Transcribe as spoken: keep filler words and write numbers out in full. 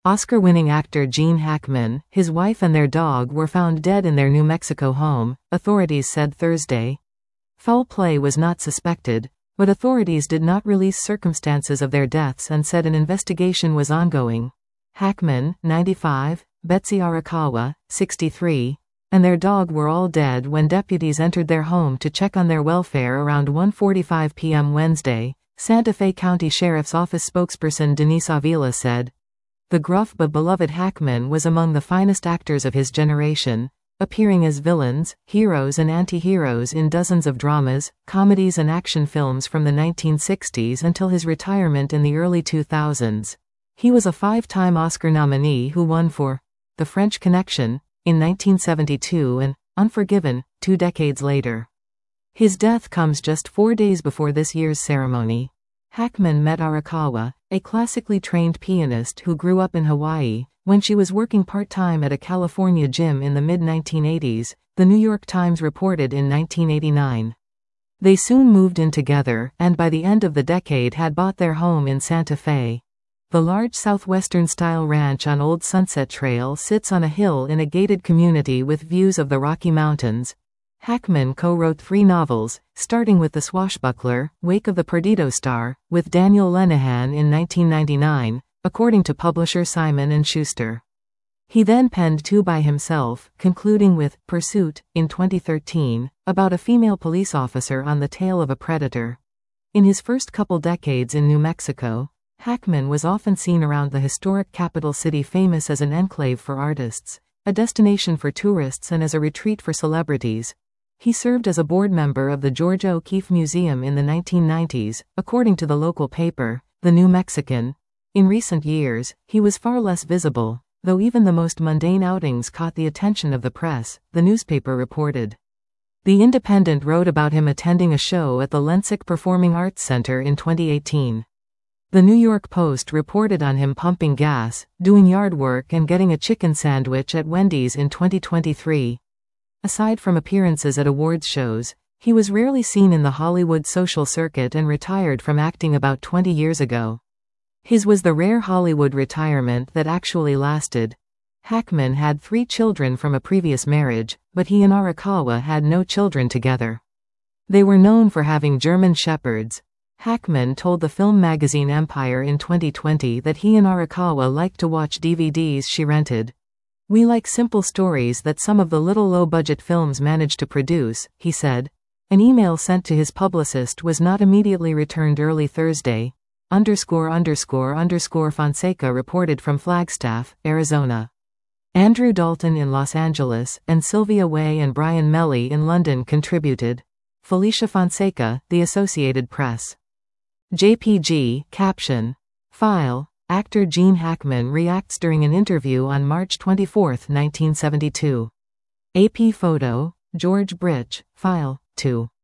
Oscar-winning actor Gene Hackman, his wife and their dog were found dead in their New Mexico home, authorities said Thursday. Foul play was not suspected, but authorities did not release circumstances of their deaths and said an investigation was ongoing. Hackman, ninety-five, Betsy Arakawa, sixty-three, and their dog were all dead when deputies entered their home to check on their welfare around one forty-five p m Wednesday, Santa Fe County Sheriff's Office spokesperson Denise Avila said. The gruff but beloved Hackman was among the finest actors of his generation, appearing as villains, heroes and anti-heroes in dozens of dramas, comedies and action films from the nineteen sixties until his retirement in the early two thousands. He was a five-time Oscar nominee who won for The French Connection in nineteen seventy-two and Unforgiven two decades later. His death comes just four days before this year's ceremony. Hackman met Arakawa, a classically trained pianist who grew up in Hawaii, when she was working part-time at a California gym in the mid nineteen eighties, The New York Times reported in nineteen eighty-nine. They soon moved in together, and by the end of the decade had bought their home in Santa Fe. The large southwestern-style ranch on Old Sunset Trail sits on a hill in a gated community with views of the Rocky Mountains. Hackman co-wrote three novels, starting with The Swashbuckler, Wake of the Perdido Star, with Daniel Lenihan in nineteen ninety-nine, according to publisher Simon and Schuster. He then penned two by himself, concluding with Pursuit, in twenty thirteen, about a female police officer on the tail of a predator. In his first couple decades in New Mexico, Hackman was often seen around the historic capital city, famous as an enclave for artists, a destination for tourists and as a retreat for celebrities. He served as a board member of the Georgia O'Keeffe Museum in the nineteen nineties, according to the local paper, The New Mexican. In recent years, he was far less visible, though even the most mundane outings caught the attention of the press, the newspaper reported. The Independent wrote about him attending a show at the Lensick Performing Arts Center in twenty eighteen. The New York Post reported on him pumping gas, doing yard work and getting a chicken sandwich at Wendy's in twenty twenty-three. Aside from appearances at awards shows, he was rarely seen in the Hollywood social circuit and retired from acting about twenty years ago. His was the rare Hollywood retirement that actually lasted. Hackman had three children from a previous marriage, but he and Arakawa had no children together. They were known for having German shepherds. Hackman told the film magazine Empire in twenty twenty that he and Arakawa liked to watch D V Ds she rented. We like simple stories that some of the little low-budget films manage to produce, he said. An email sent to his publicist was not immediately returned early Thursday. Underscore underscore underscore Fonseca reported from Flagstaff, Arizona. Andrew Dalton in Los Angeles, and Sylvia Way and Brian Melly in London contributed. Felicia Fonseca, The Associated Press. J P G, caption. File. Actor Gene Hackman reacts during an interview on March twenty-fourth, nineteen seventy-two. A P photo, George Britch, file, two.